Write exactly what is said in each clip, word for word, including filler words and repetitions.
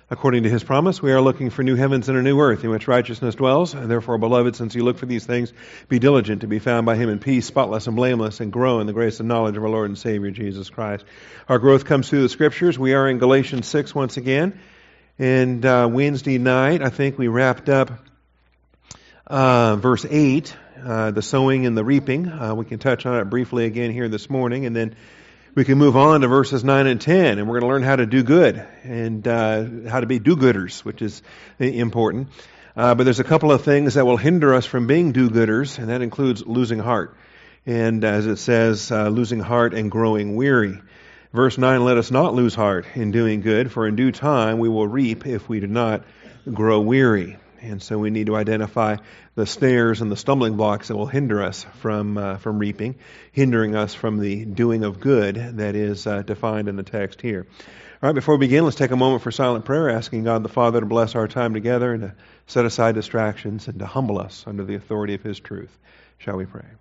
According to His promise, we are looking for new heavens and a new earth in which righteousness dwells. And therefore, beloved, since you look for these things, be diligent to be found by Him in peace, spotless and blameless, and grow in the grace and knowledge of our Lord and Savior, Jesus Christ. Our growth comes through the Scriptures. We are in Galatians six once again. And uh, Wednesday night, I think we wrapped up uh, verse eight, uh, the sowing and the reaping. Uh, we can touch on it briefly again here this morning. And then we can move on to verses nine and ten, and we're going to learn how to do good and uh, how to be do-gooders, which is important. Uh, but there's a couple of things that will hinder us from being do-gooders, and that includes losing heart. And as it says, uh, losing heart and growing weary. Verse nine, let us not lose heart in doing good, for in due time we will reap if we do not grow weary. And so we need to identify the snares and the stumbling blocks that will hinder us from uh, from reaping, hindering us from the doing of good that is uh, defined in the text here. All right, before we begin, let's take a moment for silent prayer, asking God the Father to bless our time together and to set aside distractions and to humble us under the authority of His truth. Shall we pray?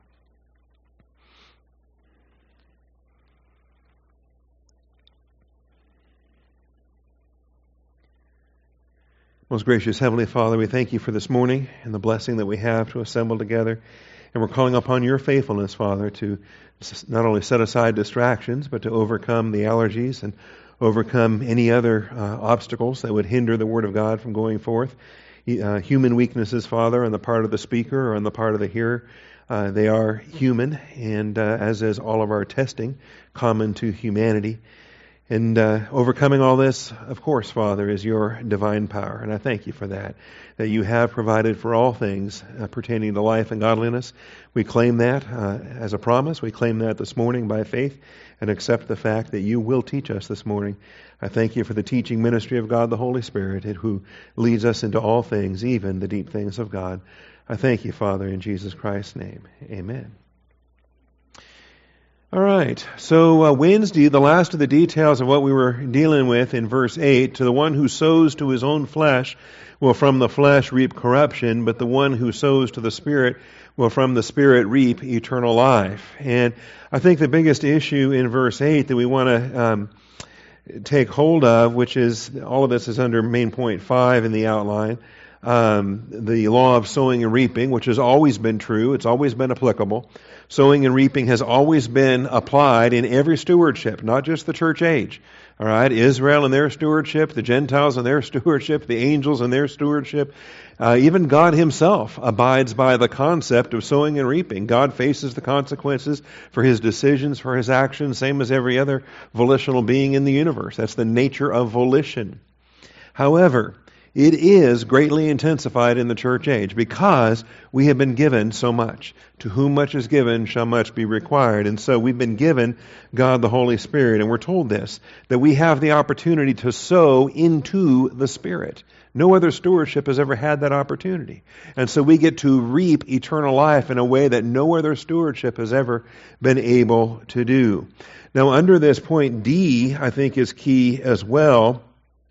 Most gracious Heavenly Father, we thank You for this morning and the blessing that we have to assemble together. And we're calling upon Your faithfulness, Father, to not only set aside distractions, but to overcome the allergies and overcome any other uh, obstacles that would hinder the Word of God from going forth. Uh, human weaknesses, Father, on the part of the speaker or on the part of the hearer, uh, they are human, and uh, as is all of our testing, common to humanity. And uh, overcoming all this, of course, Father, is Your divine power. And I thank You for that, that You have provided for all things uh, pertaining to life and godliness. We claim that uh, as a promise. We claim that this morning by faith and accept the fact that You will teach us this morning. I thank You for the teaching ministry of God the Holy Spirit, who leads us into all things, even the deep things of God. I thank You, Father, in Jesus Christ's name. Amen. All right, so uh, Wednesday, the last of the details of what we were dealing with in verse eight, to the one who sows to his own flesh will from the flesh reap corruption, but the one who sows to the Spirit will from the Spirit reap eternal life. And I think the biggest issue in verse eight that we want to um, take hold of, which is, all of this is under main point five in the outline, um, the law of sowing and reaping, which has always been true, it's always been applicable. Sowing and reaping has always been applied in every stewardship, not just the church age. All right, Israel and their stewardship, the Gentiles and their stewardship, the angels and their stewardship. Uh, even God Himself abides by the concept of sowing and reaping. God faces the consequences for His decisions, for His actions, same as every other volitional being in the universe. That's the nature of volition. However, it is greatly intensified in the church age because we have been given so much. To whom much is given shall much be required. And so we've been given God the Holy Spirit. And we're told this, that we have the opportunity to sow into the Spirit. No other stewardship has ever had that opportunity. And so we get to reap eternal life in a way that no other stewardship has ever been able to do. Now, under this point D, I think is key as well.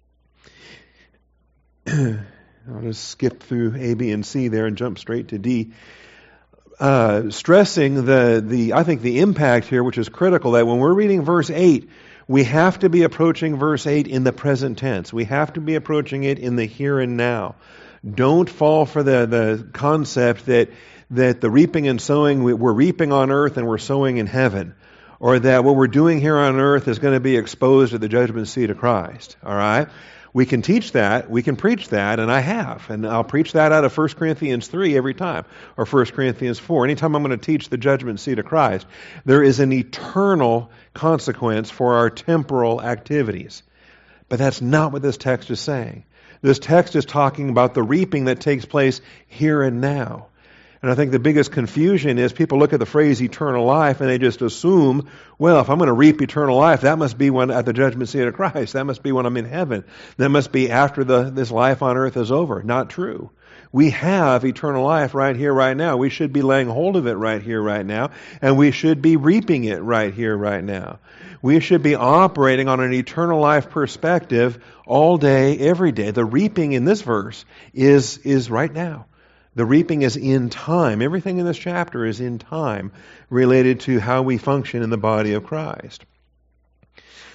I'll just skip through A, B, and C there and jump straight to D. Uh, stressing the, the, I think the impact here, which is critical, that when we're reading verse eight, we have to be approaching verse eight in the present tense. We have to be approaching it in the here and now. Don't fall for the, the concept that, that the reaping and sowing, we're reaping on earth and we're sowing in heaven. Or that what we're doing here on earth is going to be exposed at the judgment seat of Christ. All right? We can teach that, we can preach that, and I have. And I'll preach that out of First Corinthians three every time, or First Corinthians four. Anytime I'm going to teach the judgment seat of Christ, there is an eternal consequence for our temporal activities. But that's not what this text is saying. This text is talking about the reaping that takes place here and now. And I think the biggest confusion is people look at the phrase eternal life and they just assume, well, if I'm going to reap eternal life, that must be when at the judgment seat of Christ. That must be when I'm in heaven. That must be after the this life on earth is over. Not true. We have eternal life right here, right now. We should be laying hold of it right here, right now. And we should be reaping it right here, right now. We should be operating on an eternal life perspective all day, every day. The reaping in this verse is, is right now. The reaping is in time. Everything in this chapter is in time related to how we function in the body of Christ.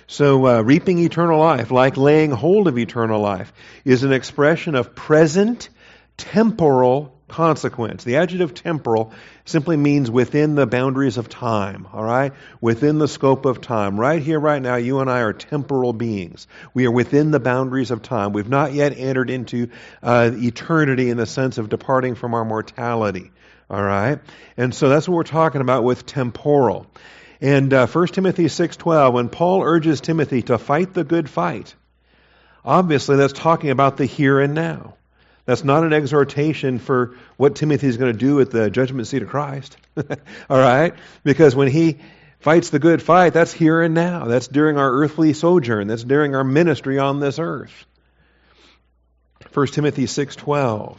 So uh, reaping eternal life, like laying hold of eternal life, is an expression of present temporal consequence. The adjective temporal simply means within the boundaries of time, all right? Within the scope of time. Right here, right now, you and I are temporal beings. We are within the boundaries of time. We've not yet entered into uh, eternity in the sense of departing from our mortality, all right? And so that's what we're talking about with temporal. And uh, First Timothy six twelve, when Paul urges Timothy to fight the good fight, obviously that's talking about the here and now. That's not an exhortation for what Timothy is going to do at the judgment seat of Christ. All right? Because when he fights the good fight, that's here and now. That's during our earthly sojourn. That's during our ministry on this earth. First Timothy six twelve.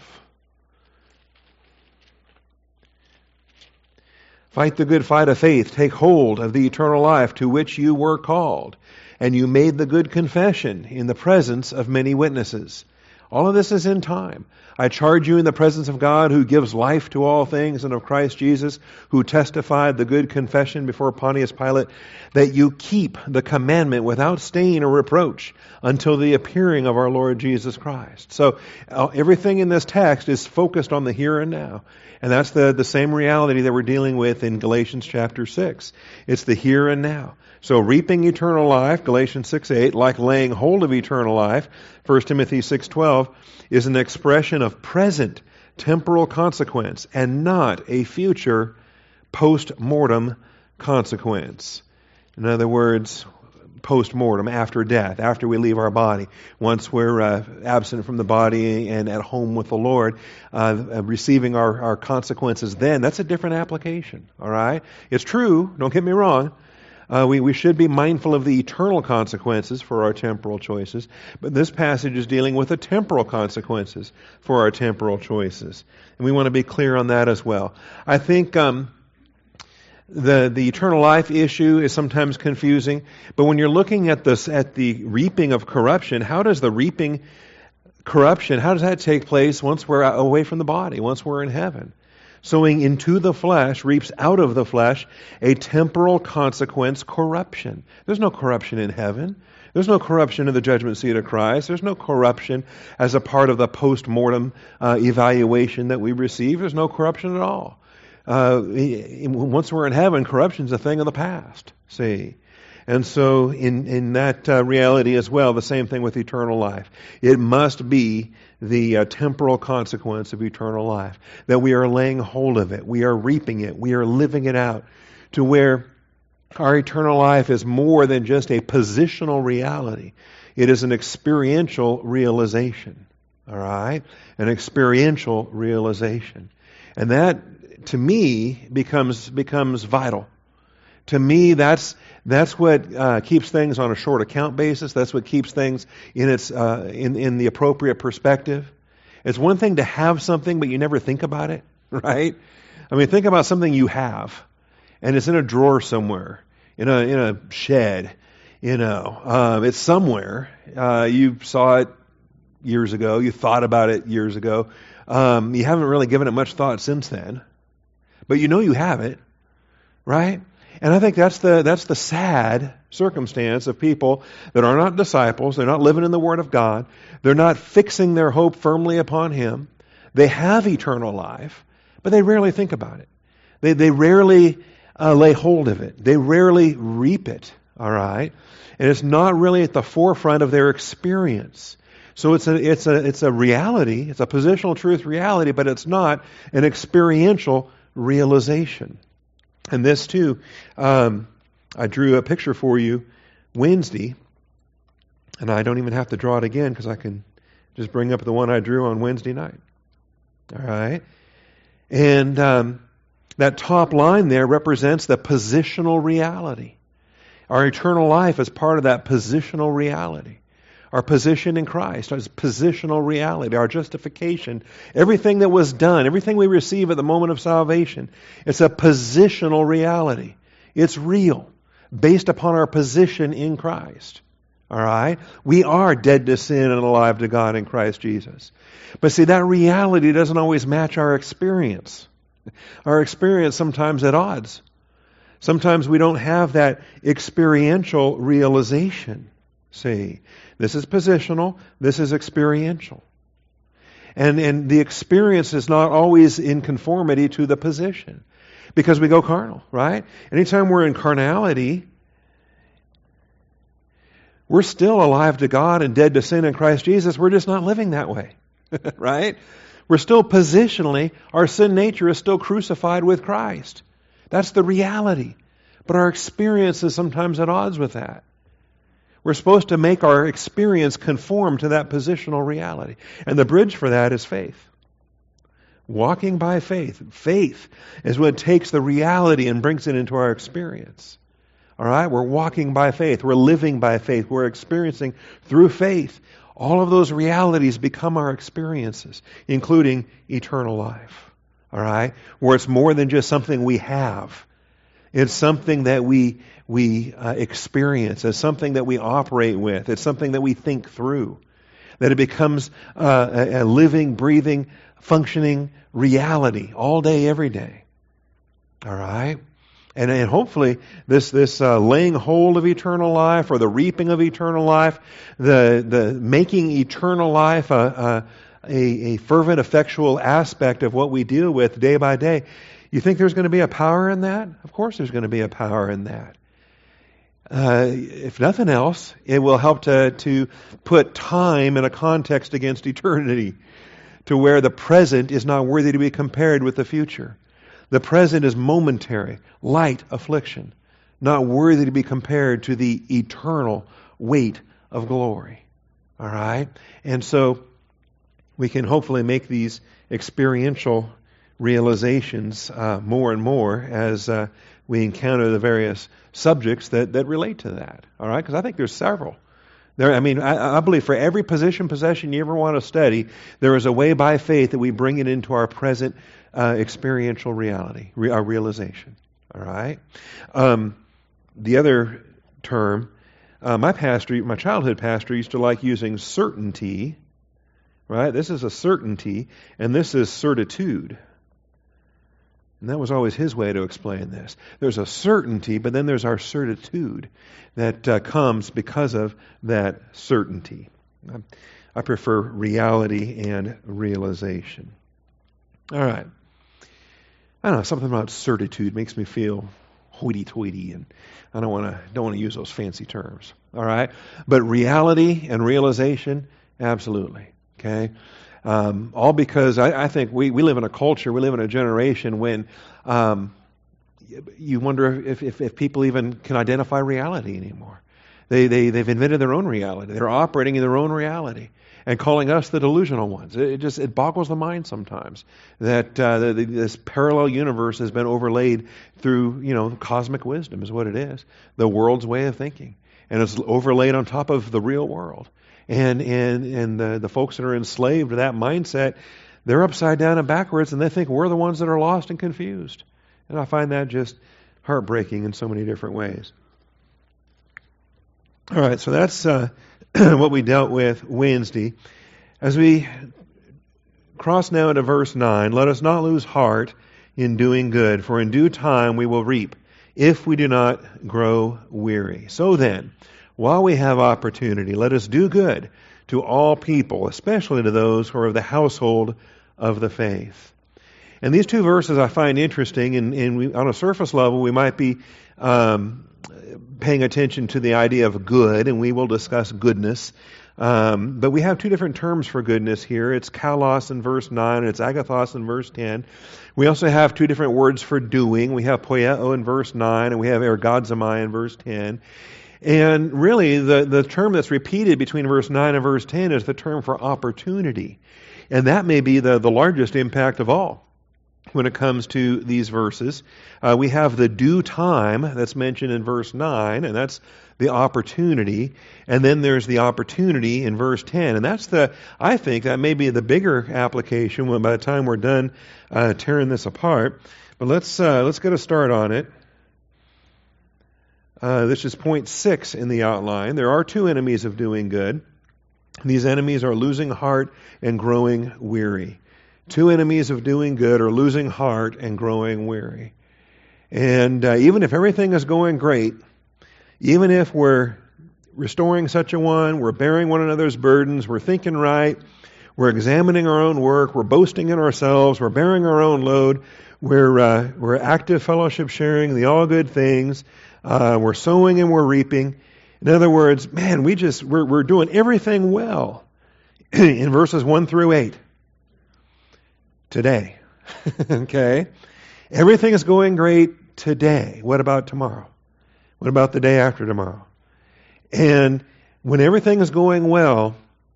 Fight the good fight of faith. Take hold of the eternal life to which you were called. And you made the good confession in the presence of many witnesses. All of this is in time. I charge you in the presence of God, who gives life to all things, and of Christ Jesus, who testified the good confession before Pontius Pilate, that you keep the commandment without stain or reproach until the appearing of our Lord Jesus Christ. So uh, everything in this text is focused on the here and now. And that's the, the same reality that we're dealing with in Galatians chapter six. It's the here and now. So reaping eternal life, Galatians six eight, like laying hold of eternal life, First Timothy six twelve, is an expression of present temporal consequence and not a future post-mortem consequence. In other words, post-mortem, after death, after we leave our body. Once we're uh, absent from the body and at home with the Lord, uh, receiving our, our consequences then, that's a different application, all right? It's true, don't get me wrong. Uh, we, we should be mindful of the eternal consequences for our temporal choices, but this passage is dealing with the temporal consequences for our temporal choices. And we want to be clear on that as well. I think um, the the eternal life issue is sometimes confusing, but when you're looking at this at the reaping of corruption, how does the reaping corruption, how does that take place once we're away from the body, once we're in heaven? Sowing into the flesh reaps out of the flesh a temporal consequence, corruption. There's no corruption in heaven. There's no corruption in the judgment seat of Christ. There's no corruption as a part of the post-mortem uh, evaluation that we receive. There's no corruption at all. Uh, once we're in heaven, corruption's a thing of the past, see. And so in, in that uh, reality as well, the same thing with eternal life. It must be the uh, temporal consequence of eternal life, that we are laying hold of it, we are reaping it, we are living it out, to where our eternal life is more than just a positional reality. It is an experiential realization, all right? An experiential realization. And that, to me, becomes becomes vital. To me, that's that's what uh, keeps things on a short account basis. That's what keeps things in its uh, in in the appropriate perspective. It's one thing to have something, but you never think about it, right? I mean, think about something you have, and it's in a drawer somewhere, in a in a shed. You know, um, it's somewhere. Uh, you saw it years ago. You thought about it years ago. Um, you haven't really given it much thought since then, but you know you have it, right? And I think that's the that's the sad circumstance of people that are not disciples. They're not living in the Word of God. They're not fixing their hope firmly upon Him. They have eternal life, but they rarely think about it. They they rarely uh, lay hold of it. They rarely reap it. All right, and it's not really at the forefront of their experience. So it's a it's a it's a reality. It's a positional truth reality, but it's not an experiential realization. And this too, um, I drew a picture for you Wednesday, and I don't even have to draw it again because I can just bring up the one I drew on Wednesday night. All right? And um, that top line there represents the positional reality. Our eternal life is part of that positional reality. Our position in Christ is positional reality, our justification, everything that was done, everything we receive at the moment of salvation, it's a positional reality. It's real, based upon our position in Christ. All right? We are dead to sin and alive to God in Christ Jesus. But see, that reality doesn't always match our experience. Our experience sometimes at odds. Sometimes we don't have that experiential realization. See, this is positional, this is experiential. And, and the experience is not always in conformity to the position, because we go carnal, right? Anytime we're in carnality, we're still alive to God and dead to sin in Christ Jesus. We're just not living that way, right? We're still positionally, our sin nature is still crucified with Christ. That's the reality. But our experience is sometimes at odds with that. We're supposed to make our experience conform to that positional reality. And the bridge for that is faith. Walking by faith. Faith is what takes the reality and brings it into our experience. All right? We're walking by faith. We're living by faith. We're experiencing through faith. All of those realities become our experiences, including eternal life. All right? Where it's more than just something we have. It's something that we we uh, experience. It's something that we operate with. It's something that we think through. That it becomes uh, a, a living, breathing, functioning reality all day, every day. All right? And, and hopefully this this uh, laying hold of eternal life, or the reaping of eternal life, the the making eternal life a, a, a fervent, effectual aspect of what we deal with day by day. You think there's going to be a power in that? Of course there's going to be a power in that. Uh, if nothing else, it will help to, to put time in a context against eternity, to where the present is not worthy to be compared with the future. The present is momentary, light affliction, not worthy to be compared to the eternal weight of glory. All right? And so we can hopefully make these experiential realizations uh, more and more as uh, we encounter the various subjects that, that relate to that. All right? Because I think there's several. There, I mean, I, I believe for every position, possession you ever want to study, there is a way by faith that we bring it into our present uh, experiential reality, re- our realization. All right? Um, the other term, uh, my pastor, my childhood pastor used to like using certainty. Right? This is a certainty, and this is certitude. And that was always his way to explain this. There's a certainty, but then there's our certitude that uh, comes because of that certainty. I prefer reality and realization. All right. I don't know, something about certitude makes me feel hoity-toity, and I don't want to don't want to use those fancy terms. All right? But reality and realization, absolutely. Okay? Um, all because I, I think we, we live in a culture, we live in a generation when um, you wonder if, if, if people even can identify reality anymore. They, they, they've invented their own reality. They're operating in their own reality and calling us the delusional ones. It, it just it boggles the mind sometimes that uh, the, the, this parallel universe has been overlaid through, you know, cosmic wisdom is what it is, the world's way of thinking. And it's overlaid on top of the real world. And and and the, the folks that are enslaved to that mindset, they're upside down and backwards, and they think we're the ones that are lost and confused. And I find that just heartbreaking in so many different ways. All right, so that's uh, what we dealt with Wednesday. As we cross now into verse nine, let us not lose heart in doing good, for in due time we will reap, if we do not grow weary. So then, while we have opportunity, let us do good to all people, especially to those who are of the household of the faith. And these two verses I find interesting, and, and we, on a surface level we might be um, paying attention to the idea of good, and we will discuss goodness. Um, but we have two different terms for goodness here. It's kalos in verse nine, and it's agathos in verse ten. We also have two different words for doing. We have poieo in verse nine, and we have ergazomai in verse ten. And really, the, the term that's repeated between verse nine and verse ten is the term for opportunity. And that may be the, the largest impact of all when it comes to these verses. Uh, we have the due time that's mentioned in verse nine, and that's the opportunity. And then there's the opportunity in verse ten. And that's the, I think, that may be the bigger application when by the time we're done uh, tearing this apart. But let's uh, let's get a start on it. Uh, this is point six in the outline. There are two enemies of doing good. These enemies are losing heart and growing weary. Two enemies of doing good are losing heart and growing weary. And uh, even if everything is going great, even if we're restoring such a one, we're bearing one another's burdens, we're thinking right, we're examining our own work, we're boasting in ourselves, we're bearing our own load, we're uh, we're active fellowship sharing, the all good things, uh, we're sowing and we're reaping. In other words, man, we just we're we're doing everything well in verses one through eight today. Okay, everything is going great today. What about tomorrow? What about the day after tomorrow? And when everything is going well,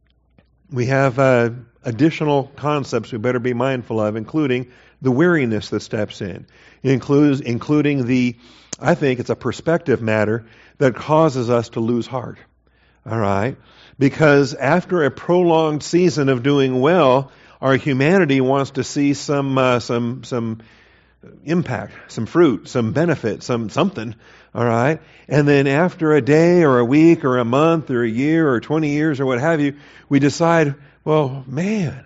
we have uh, additional concepts we better be mindful of, including the weariness that steps in. It includes, including the, I think it's a perspective matter that causes us to lose heart. All right? Because after a prolonged season of doing well, our humanity wants to see some uh, some some impact, some fruit, some benefit, some something. All right? And then after a day or a week or a month or a year or twenty years or what have you, we decide, well, man,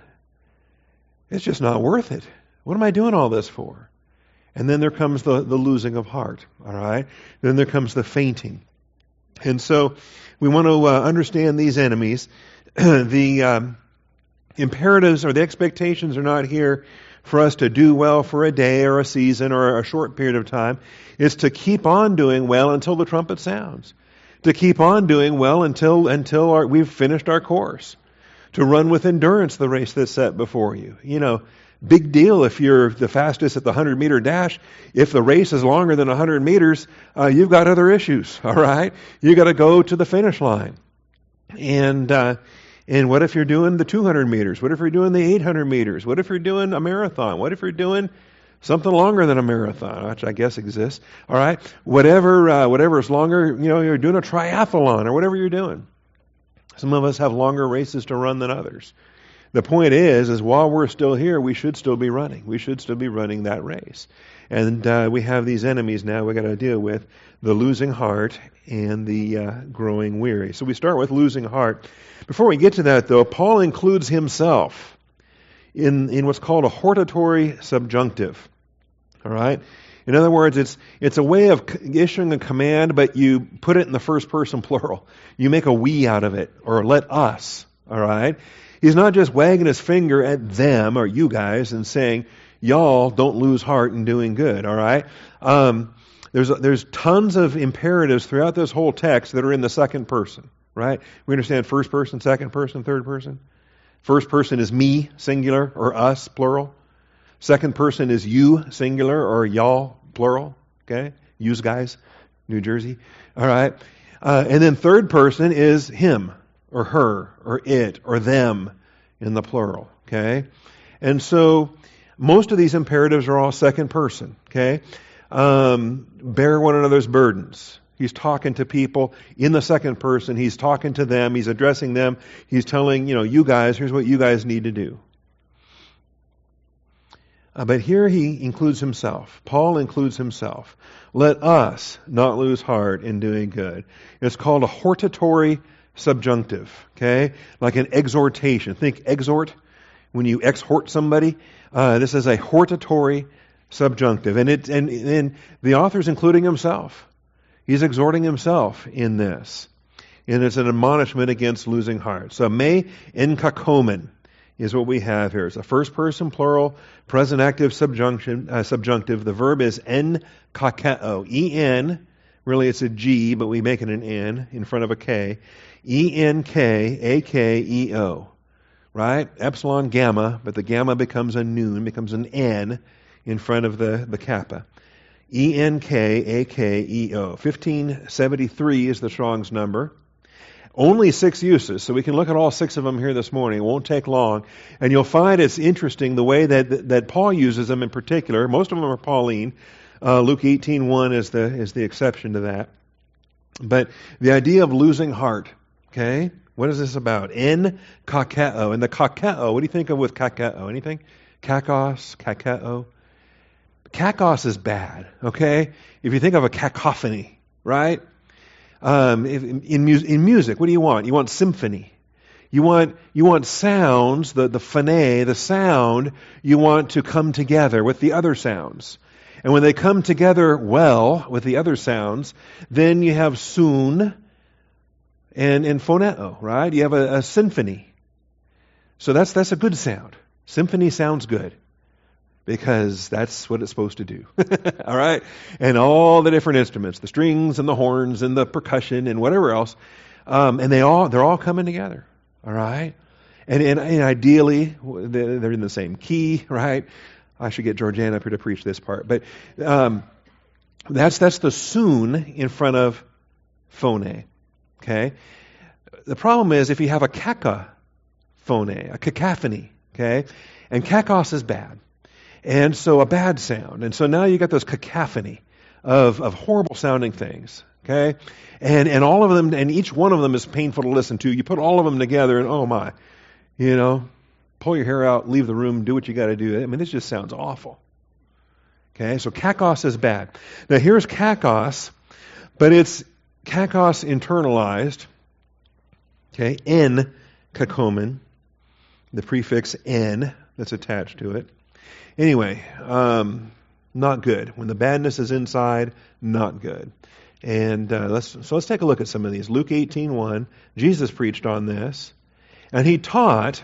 it's just not worth it. What am I doing all this for? And then there comes the, the losing of heart. All right? Then there comes the fainting. And so we want to uh, understand these enemies. the um, imperatives or the expectations are not here for us to do well for a day or a season or a short period of time. It's to keep on doing well until the trumpet sounds. To keep on doing well until until our, we've finished our course. To run with endurance the race that's set before you. You know, big deal if you're the fastest at the one hundred meter dash. If the race is longer than one hundred meters, uh, you've got other issues, all right? You've got to go to the finish line. And uh, and what if you're doing the two hundred meters? What if you're doing the eight hundred meters? What if you're doing a marathon? What if you're doing something longer than a marathon, which I guess exists, all right? Whatever, uh, whatever is longer, you know, you're doing a triathlon or whatever you're doing. Some of us have longer races to run than others. The point is, is while we're still here, we should still be running. We should still be running that race. And uh, we have these enemies now we've got to deal with, the losing heart and the uh, growing weary. So we start with losing heart. Before we get to that, though, Paul includes himself in, in what's called a hortatory subjunctive. All right? In other words, it's it's a way of issuing a command, but you put it in the first person plural. You make a we out of it, or let us. All right? He's not just wagging his finger at them or you guys and saying, y'all don't lose heart in doing good. All right? Um, there's there's tons of imperatives throughout this whole text that are in the second person. Right? We understand first person, second person, third person. First person is me, singular, or us, plural. Second person is you, singular, or y'all, plural. Okay? Yous guys, New Jersey. All right? Uh, and then third person is him, or her, or it, or them, in the plural. Okay? And so, most of these imperatives are all second person. Okay? Um, bear one another's burdens. He's talking to people in the second person. He's talking to them. He's addressing them. He's telling, you know, you guys, here's what you guys need to do. Uh, but here he includes himself. Paul includes himself. Let us not lose heart in doing good. It's called a hortatory subjunctive, okay? Like an exhortation. Think exhort, when you exhort somebody. Uh, this is a hortatory subjunctive. And, it, and, and the author's including himself. He's exhorting himself in this. And it's an admonishment against losing heart. So me enkakomen is what we have here. It's a first person plural, present active subjunction, uh, subjunctive. The verb is en kakeo. E-N, really it's a G, but we make it an N in front of a K. E N K A K E O. Right? Epsilon gamma, but the gamma becomes a noon, becomes an N in front of the, the kappa. E N K A K E O. fifteen seventy-three is the Strong's number. Only six uses, so we can look at all six of them here this morning. It won't take long. And you'll find it's interesting the way that that Paul uses them in particular. Most of them are Pauline. Uh, Luke eighteen one is the is the exception to that. But the idea of losing heart, okay? What is this about? En kakeo. And the kakeo, what do you think of with kakeo? Anything? Kakos, kakeo. Kakos is bad, okay? If you think of a cacophony, right? Um, if, in, mu- in music, what do you want? You want symphony. You want you want sounds, the, the phonē, the sound, you want to come together with the other sounds. And when they come together well with the other sounds, then you have soon and, and phoneo, right? You have a, a symphony. So that's that's a good sound. Symphony sounds good because that's what it's supposed to do. All right? And all the different instruments, the strings and the horns and the percussion and whatever else, um, and they all they're all coming together. All right? And, and, and ideally, they're in the same key, right? I should get Georgiana up here to preach this part. But um, that's that's the soon in front of phone. Okay? The problem is if you have a cacophone, a cacophony, okay? And kakos is bad. And so a bad sound. And so now you got this cacophony of, of horrible sounding things. Okay? And and all of them, and each one of them is painful to listen to. You put all of them together and oh my, you know, pull your hair out, leave the room, do what you got to do. I mean, this just sounds awful. Okay? So kakos is bad. Now here's kakos, but it's kakos internalized. Okay? En kakomen, the prefix en that's attached to it. Anyway, um, not good. When the badness is inside, not good. And uh, let's so let's take a look at some of these. Luke eighteen one, Jesus preached on this, and he taught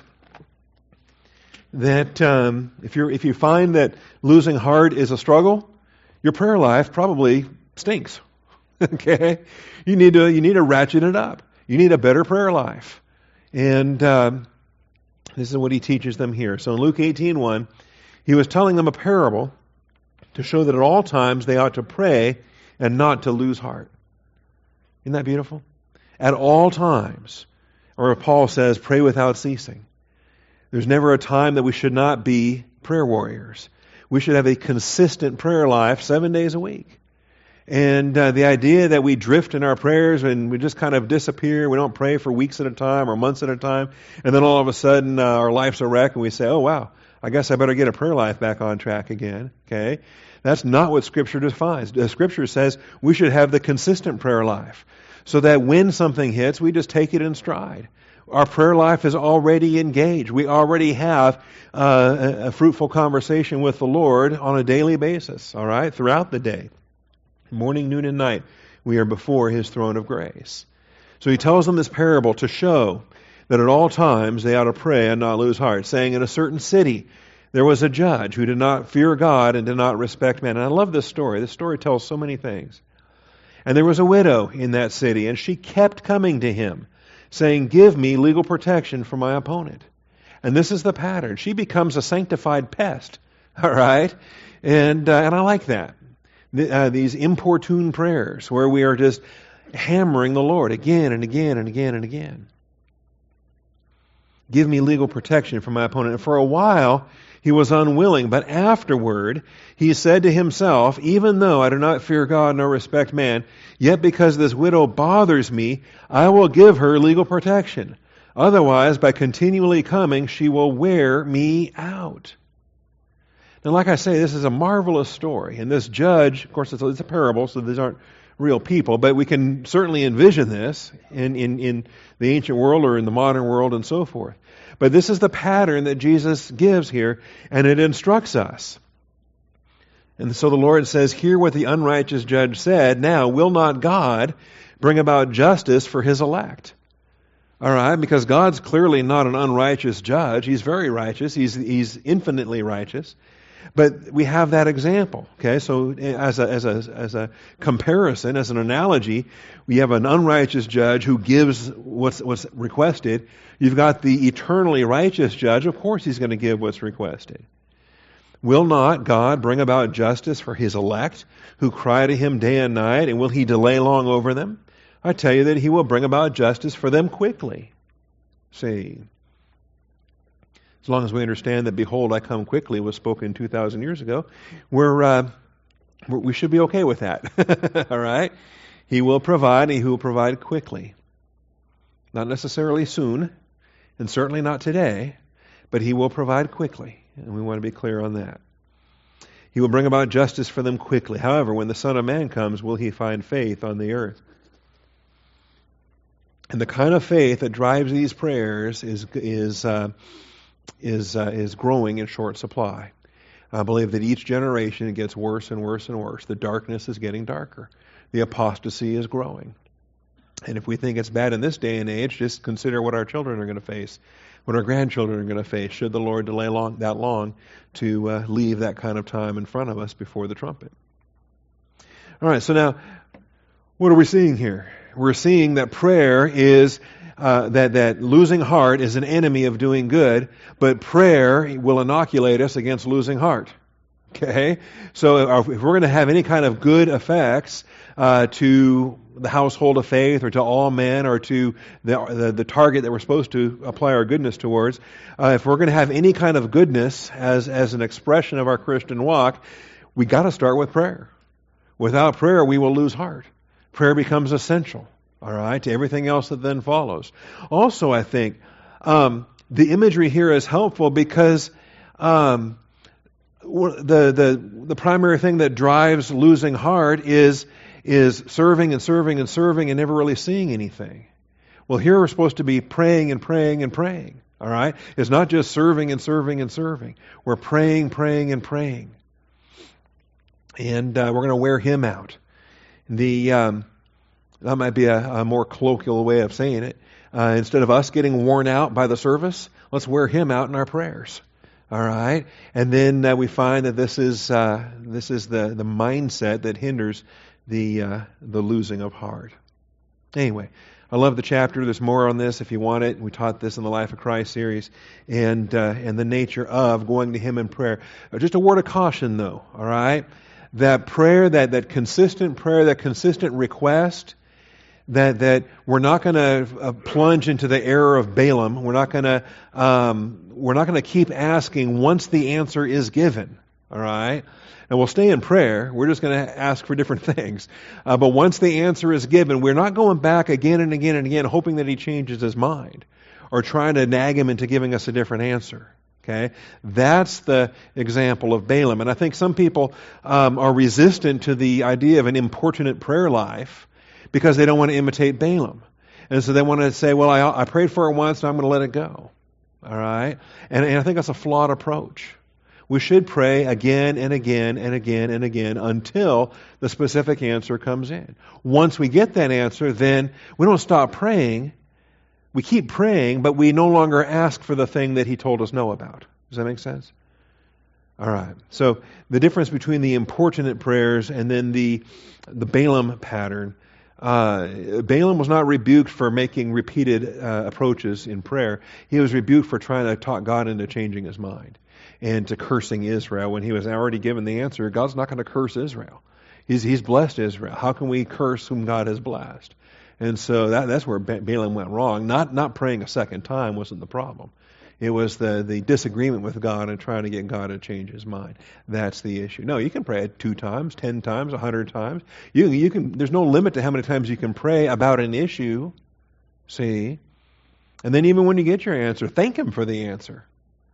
that um, if you if you find that losing heart is a struggle, your prayer life probably stinks. Okay, you need to you need to ratchet it up. You need a better prayer life, and um, this is what he teaches them here. So in Luke eighteen one, he was telling them a parable to show that at all times they ought to pray and not to lose heart. Isn't that beautiful? At all times. Or Paul says, pray without ceasing. There's never a time that we should not be prayer warriors. We should have a consistent prayer life seven days a week. And uh, the idea that we drift in our prayers and we just kind of disappear, we don't pray for weeks at a time or months at a time, and then all of a sudden uh, our life's a wreck and we say, oh wow, I guess I better get a prayer life back on track again. Okay? That's not what Scripture defines. The Scripture says we should have the consistent prayer life so that when something hits, we just take it in stride. Our prayer life is already engaged. We already have uh, a, a fruitful conversation with the Lord on a daily basis, all right, throughout the day. Morning, noon, and night, we are before His throne of grace. So He tells them this parable to show that at all times they ought to pray and not lose heart, saying in a certain city, there was a judge who did not fear God and did not respect man. And I love this story. This story tells so many things. And there was a widow in that city, and she kept coming to him, saying, give me legal protection for my opponent. And this is the pattern. She becomes a sanctified pest. All right? And uh, and I like that. The, uh, these importune prayers where we are just hammering the Lord again and again and again and again. Give me legal protection for my opponent. And for a while, he was unwilling, but afterward he said to himself, even though I do not fear God nor respect man, yet because this widow bothers me, I will give her legal protection. Otherwise, by continually coming, she will wear me out. Now, like I say, this is a marvelous story. And this judge, of course, it's a, it's a parable, so these aren't real people, but we can certainly envision this in, in, in the ancient world or in the modern world and so forth. But this is the pattern that Jesus gives here, and it instructs us. And so the Lord says, hear what the unrighteous judge said. Now, will not God bring about justice for His elect? All right, because God's clearly not an unrighteous judge. He's very righteous. He's, he's infinitely righteous. But we have that example, okay? So as a, as a, as a comparison, as an analogy, we have an unrighteous judge who gives what's, what's requested. You've got the eternally righteous judge. Of course he's going to give what's requested. Will not God bring about justice for His elect who cry to Him day and night, and will He delay long over them? I tell you that He will bring about justice for them quickly. See, as long as we understand that, behold, I come quickly was spoken two thousand years ago, we're, uh, we're, we should be okay with that. All right? He will provide, and He will provide quickly. Not necessarily soon, and certainly not today, but He will provide quickly. And we want to be clear on that. He will bring about justice for them quickly. However, when the Son of Man comes, will He find faith on the earth? And the kind of faith that drives these prayers is is uh, is uh, is growing in short supply. I believe that each generation it gets worse and worse and worse. The darkness is getting darker. The apostasy is growing. And if we think it's bad in this day and age, just consider what our children are going to face, what our grandchildren are going to face, should the Lord delay long, that long to uh, leave that kind of time in front of us before the trumpet. All right, so now, what are we seeing here? We're seeing that prayer is, uh, that, that losing heart is an enemy of doing good, but prayer will inoculate us against losing heart. Okay? So if we're going to have any kind of good effects uh, to the household of faith or to all men or to the, the, the target that we're supposed to apply our goodness towards, uh, if we're going to have any kind of goodness as, as an expression of our Christian walk, we got to start with prayer. Without prayer, we will lose heart. Prayer becomes essential, all right, to everything else that then follows. Also, I think um, the imagery here is helpful because um, the the the primary thing that drives losing heart is is serving and serving and serving and never really seeing anything. Well, here we're supposed to be praying and praying and praying, all right? It's not just serving and serving and serving. We're praying, praying, and praying. And uh, we're going to wear Him out. The um, that might be a, a more colloquial way of saying it. Uh, instead of us getting worn out by the service, let's wear Him out in our prayers. All right, and then uh, we find that this is uh, this is the, the mindset that hinders the uh, the losing of heart. Anyway, I love the chapter. There's more on this if you want it. We taught this in the Life of Christ series, and uh, and the nature of going to Him in prayer. Just a word of caution, though. All right. That prayer, that, that consistent prayer, that consistent request, that that we're not going to uh, plunge into the error of Balaam. We're not going to um, we're not going to keep asking once the answer is given. All right, and we'll stay in prayer. We're just going to ask for different things. Uh, but once the answer is given, we're not going back again and again and again, hoping that He changes His mind or trying to nag Him into giving us a different answer. Okay, that's the example of Balaam. And I think some people um, are resistant to the idea of an importunate prayer life because they don't want to imitate Balaam. And so they want to say, well, I, I prayed for it once, and I'm going to let it go. All right? And, and I think that's a flawed approach. We should pray again and again and again and again until the specific answer comes in. Once we get that answer, then we don't stop praying. We keep praying, but we no longer ask for the thing that He told us no about. Does that make sense? All right. So the difference between the importunate prayers and then the the Balaam pattern. Uh, Balaam was not rebuked for making repeated uh, approaches in prayer. He was rebuked for trying to talk God into changing His mind and to cursing Israel when He was already given the answer. God's not going to curse Israel. He's He's blessed Israel. How can we curse whom God has blessed? And so that, that's where Balaam went wrong. Not not praying a second time wasn't the problem. It was the, the disagreement with God and trying to get God to change His mind. That's the issue. No, you can pray it two times, ten times, a hundred times. You you can. There's no limit to how many times you can pray about an issue. See, and then even when you get your answer, thank Him for the answer.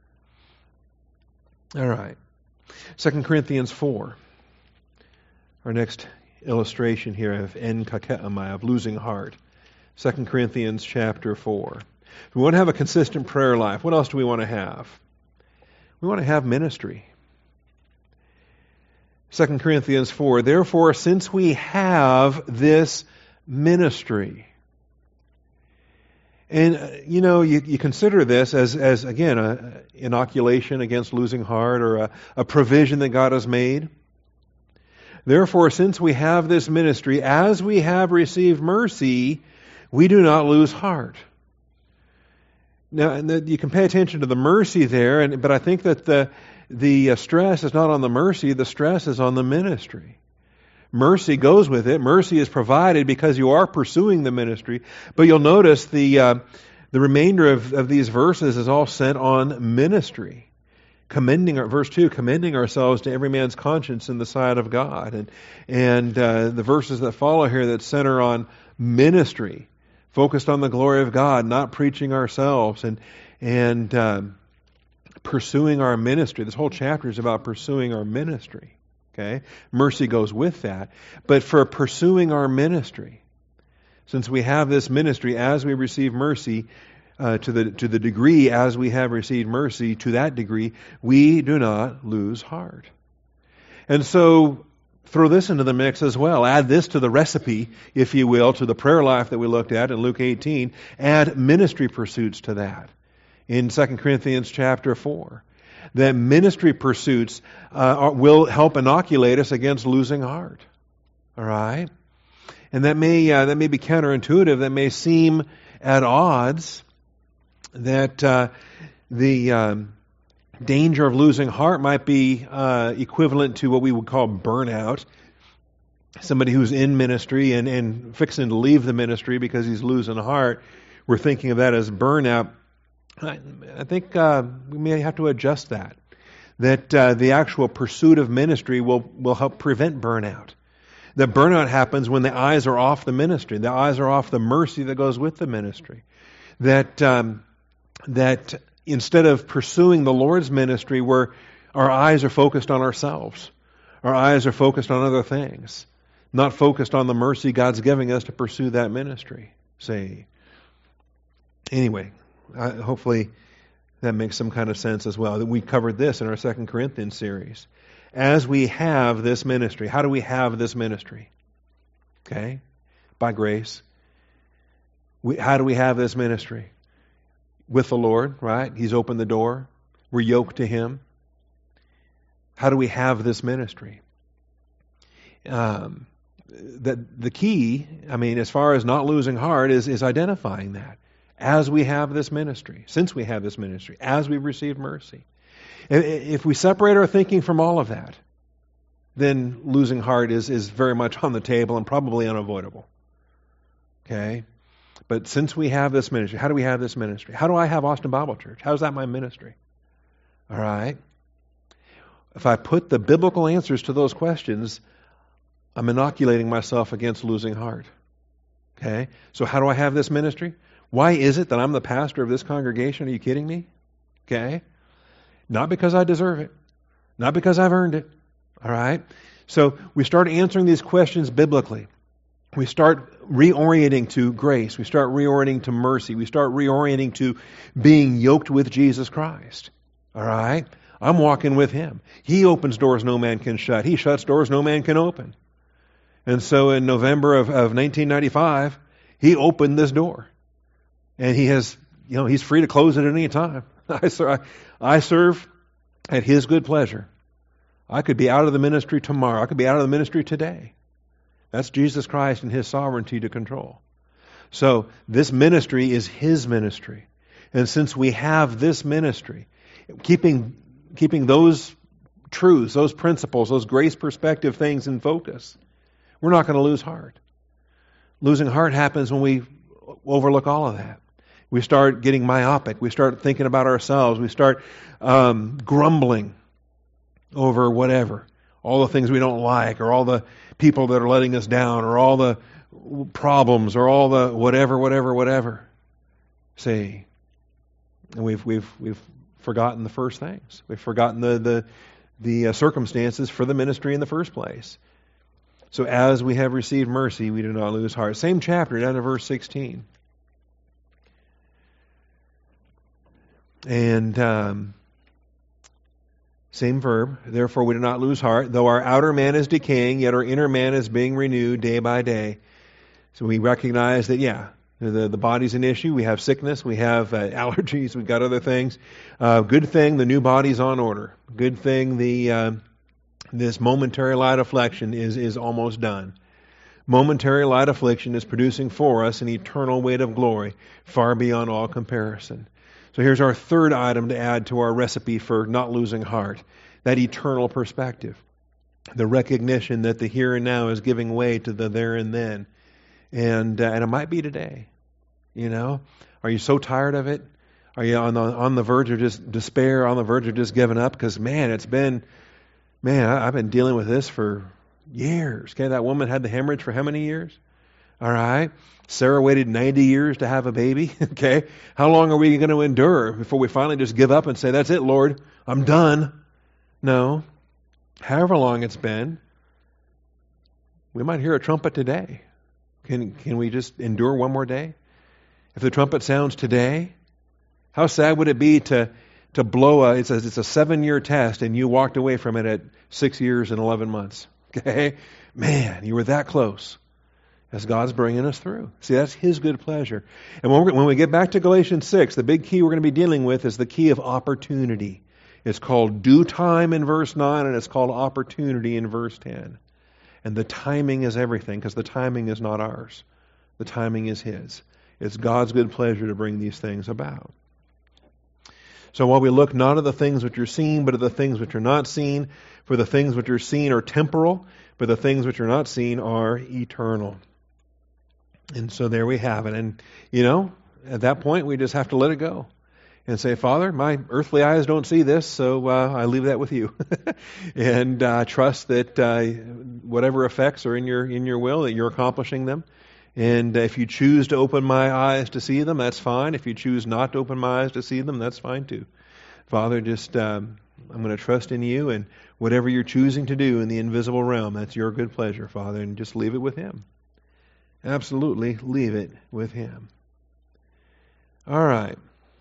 All right, Second Corinthians four. Our next illustration here of en kakeamai, of losing heart. Second Corinthians chapter four. We want to have a consistent prayer life. What else do we want to have? We want to have ministry. Second Corinthians four. Therefore, since we have this ministry. And, uh, you know, you, you consider this as, as again, an inoculation against losing heart or a, a provision that God has made. Therefore, since we have this ministry, as we have received mercy, we do not lose heart. Now, and the, you can pay attention to the mercy there, and, but I think that the the uh, stress is not on the mercy, the stress is on the ministry. Mercy goes with it. Mercy is provided because you are pursuing the ministry. But you'll notice the uh, the remainder of, of these verses is all sent on ministry. Commending our, verse two, commending ourselves to every man's conscience in the sight of God. And and uh, the verses that follow here that center on ministry, focused on the glory of God, not preaching ourselves, and and um, pursuing our ministry. This whole chapter is about pursuing our ministry. Okay, mercy goes with that. But for pursuing our ministry, since we have this ministry, as we receive mercy, uh, to the to the degree as we have received mercy, to that degree we do not lose heart. And so throw this into the mix as well. Add this to the recipe, if you will, to the prayer life that we looked at in Luke eighteen. Add ministry pursuits to that in Second Corinthians chapter four. That ministry pursuits uh, will help inoculate us against losing heart. All right? And that may uh, that may be counterintuitive. That may seem at odds. That uh, the um, danger of losing heart might be uh, equivalent to what we would call burnout. Somebody who's in ministry and, and fixing to leave the ministry because he's losing heart. We're thinking of that as burnout. I, I think uh, we may have to adjust that. That uh, the actual pursuit of ministry will, will help prevent burnout. That burnout happens when the eyes are off the ministry. The eyes are off the mercy that goes with the ministry. That um, that instead of pursuing the Lord's ministry where our eyes are focused on ourselves, our eyes are focused on other things, not focused on the mercy God's giving us to pursue that ministry. See. Anyway, I, hopefully that makes some kind of sense as well. That we covered this in our Second Corinthians series. As we have this ministry, how do we have this ministry? Okay? By grace. We, how do we have this ministry? With the Lord, right? He's opened the door. We're yoked to Him. How do we have this ministry? Um, the, the key, I mean, as far as not losing heart, is, is identifying that. As we have this ministry, since we have this ministry, as we've received mercy. If we separate our thinking from all of that, then losing heart is, is very much on the table and probably unavoidable. Okay? But since we have this ministry, how do we have this ministry? How do I have Austin Bible Church? How is that my ministry? All right? If I put the biblical answers to those questions, I'm inoculating myself against losing heart. Okay? So how do I have this ministry? Why is it that I'm the pastor of this congregation? Are you kidding me? Okay? Not because I deserve it. Not because I've earned it. All right? So we start answering these questions biblically. We start reorienting to grace. We start reorienting to mercy. We start reorienting to being yoked with Jesus Christ. All right? I'm walking with Him. He opens doors no man can shut. He shuts doors no man can open. And so in November of, of nineteen ninety-five, He opened this door. And He has, you know, He's free to close it at any time. I serve, I serve at His good pleasure. I could be out of the ministry tomorrow. I could be out of the ministry today. That's Jesus Christ and His sovereignty to control. So this ministry is His ministry. And since we have this ministry, keeping, keeping those truths, those principles, those grace perspective things in focus, we're not going to lose heart. Losing heart happens when we overlook all of that. We start getting myopic. We start thinking about ourselves. We start um, grumbling over whatever. All the things we don't like, or all the people that are letting us down, or all the problems, or all the whatever, whatever, whatever. See, and we've we've we've forgotten the first things. We've forgotten the the the uh, circumstances for the ministry in the first place. So as we have received mercy, we do not lose heart. Same chapter, down to verse sixteen. And um, same verb. Therefore we do not lose heart. Though our outer man is decaying, yet our inner man is being renewed day by day. So we recognize that, yeah, the, the body's an issue. We have sickness. We have uh, allergies. We've got other things. Uh, good thing the new body's on order. Good thing the uh, this momentary light affliction is, is almost done. Momentary light affliction is producing for us an eternal weight of glory, far beyond all comparison. So here's our third item to add to our recipe for not losing heart, that eternal perspective. The recognition that the here and now is giving way to the there and then. And, uh, and it might be today. You know? Are you so tired of it? Are you on the, on the verge of just despair, on the verge of just giving up? Because, man, it's been, man, I, I've been dealing with this for years. Okay, that woman had the hemorrhage for how many years? All right. Sarah waited ninety years to have a baby. Okay. How long are we going to endure before we finally just give up and say, that's it, Lord, I'm done? No. However long it's been, we might hear a trumpet today. Can, can we just endure one more day? If the trumpet sounds today, How sad would it be to to blow a, it's a, it's a seven-year test and you walked away from it at six years and eleven months. Okay? Man, you were that close as God's bringing us through. See, that's His good pleasure. And when, we're, when we get back to Galatians six, the big key we're going to be dealing with is the key of opportunity. It's called due time in verse nine, and it's called opportunity in verse ten. And the timing is everything, because the timing is not ours. The timing is His. It's God's good pleasure to bring these things about. So while we look not at the things which are seen, but at the things which are not seen, for the things which are seen are temporal, but the things which are not seen are eternal. And so there we have it. And, you know, at that point, we just have to let it go and say, Father, my earthly eyes don't see this, so uh, I leave that with you. and uh, trust that uh, whatever effects are in your in your will, that you're accomplishing them. And if you choose to open my eyes to see them, that's fine. If you choose not to open my eyes to see them, that's fine too. Father, just um, I'm going to trust in you, and whatever you're choosing to do in the invisible realm, that's your good pleasure, Father, and just leave it with Him. Absolutely leave it with Him. All right.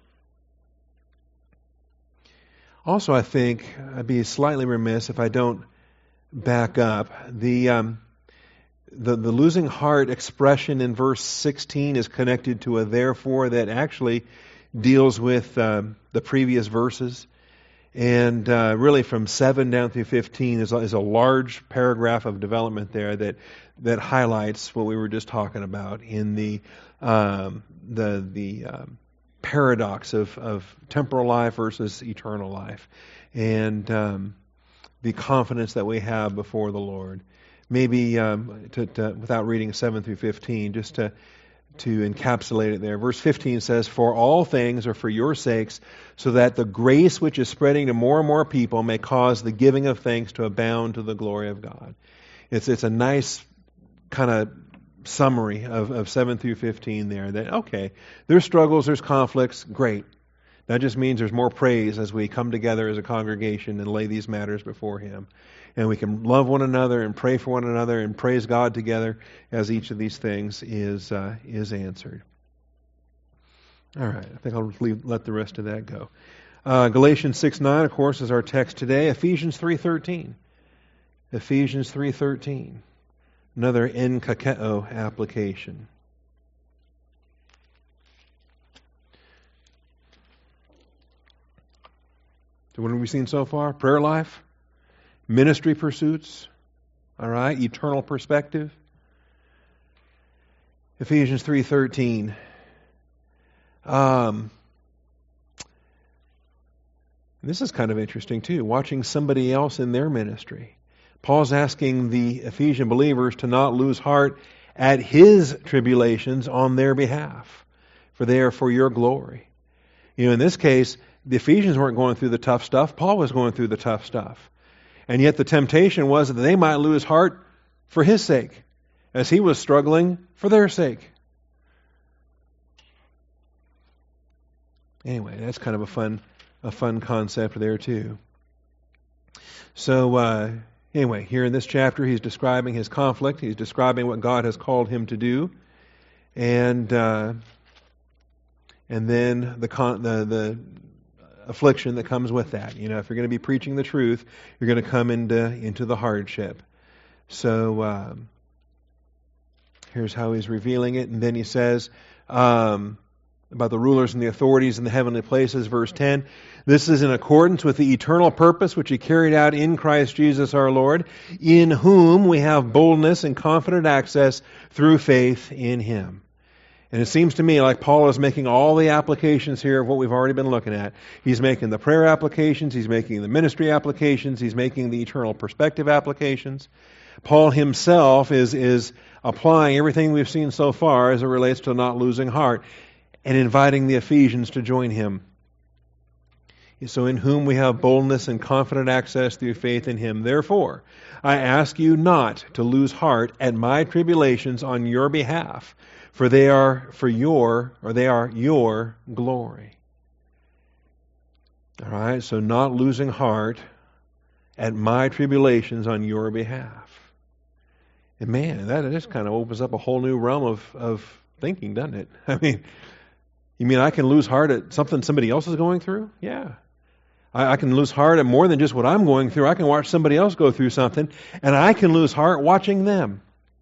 Also, I think I'd be slightly remiss if I don't back up. The... Um, The, the losing heart expression in verse sixteen is connected to a therefore that actually deals with um, the previous verses. And uh, really from seven down through fifteen is, is a large paragraph of development there that that highlights what we were just talking about in the um, the the um, paradox of, of temporal life versus eternal life, and um, the confidence that we have before the Lord. Maybe um, to, to, without reading seven through fifteen, just to to encapsulate it there. Verse fifteen says, "For all things are for your sakes, so that the grace which is spreading to more and more people may cause the giving of thanks to abound to the glory of God." It's it's a nice kind of summary of, of seven through fifteen there. That okay, there's struggles, there's conflicts, great. That just means there's more praise as we come together as a congregation and lay these matters before Him. And we can love one another and pray for one another and praise God together as each of these things is uh, is answered. All right, I think I'll leave, let the rest of that go. Uh, Galatians six nine, of course, is our text today. Ephesians three thirteen. Ephesians three thirteen. Another en kakeo application. So what have we seen so far? Prayer life. Ministry pursuits, all right, eternal perspective. Ephesians three thirteen. Um, this is kind of interesting too, watching somebody else in their ministry. Paul's asking the Ephesian believers to not lose heart at his tribulations on their behalf, for they are for your glory. You know, in this case, the Ephesians weren't going through the tough stuff. Paul was going through the tough stuff. And yet the temptation was that they might lose heart for his sake, as he was struggling for their sake. Anyway, that's kind of a fun, a fun concept there too. So uh, anyway, here in this chapter, he's describing his conflict. He's describing what God has called him to do, and uh, and then the con- the the. affliction that comes with that. You know, if you're going to be preaching the truth, you're going to come into into the hardship. So um, here's how he's revealing it, and then he says um, about the rulers and the authorities in the heavenly places, verse ten. This is in accordance with the eternal purpose which He carried out in Christ Jesus our Lord, in whom we have boldness and confident access through faith in Him. And it seems to me like Paul is making all the applications here of what we've already been looking at. He's making the prayer applications, he's making the ministry applications, he's making the eternal perspective applications. Paul himself is, is applying everything we've seen so far as it relates to not losing heart and inviting the Ephesians to join him. So in whom we have boldness and confident access through faith in Him. Therefore, I ask you not to lose heart at my tribulations on your behalf, for they are for your, or they are your glory. All right, so not losing heart at my tribulations on your behalf. And man, that just kind of opens up a whole new realm of, of thinking, doesn't it? I mean, You mean I can lose heart at something somebody else is going through? Yeah. I, I can lose heart at more than just what I'm going through. I can watch somebody else go through something, and I can lose heart watching them.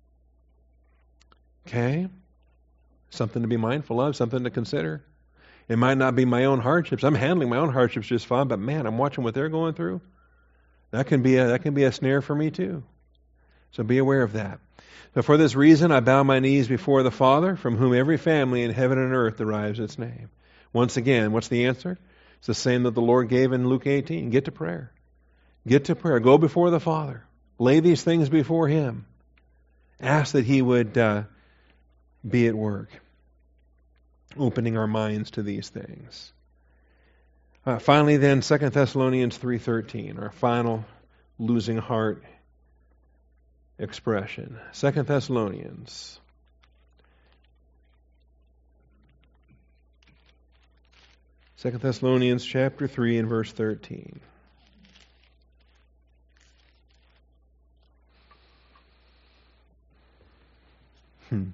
Okay? Something to be mindful of, something to consider. It might not be my own hardships. I'm handling my own hardships just fine, but man, I'm watching what they're going through. That can be a, that can be a snare for me too. So be aware of that. So for this reason, I bow my knees before the Father, from whom every family in heaven and earth derives its name. Once again, what's the answer? It's the same that the Lord gave in Luke eighteen. Get to prayer. Get to prayer. Go before the Father. Lay these things before Him. Ask that He would uh, be at work, opening our minds to these things. Uh, finally then, Second Thessalonians three thirteen, our final losing heart expression. Second Thessalonians. Second Thessalonians chapter three and verse thirteen. Hmm.